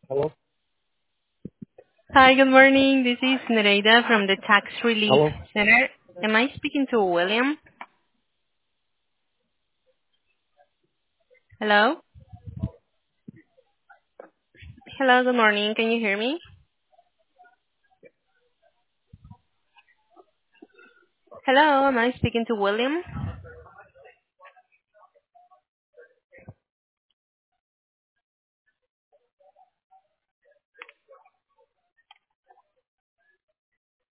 Hello? Hi, good morning. This is Nereida from the Tax Relief Hello? Center. Am I speaking to William? Hello? Hello, good morning. Can you hear me? Hello, am I speaking to William?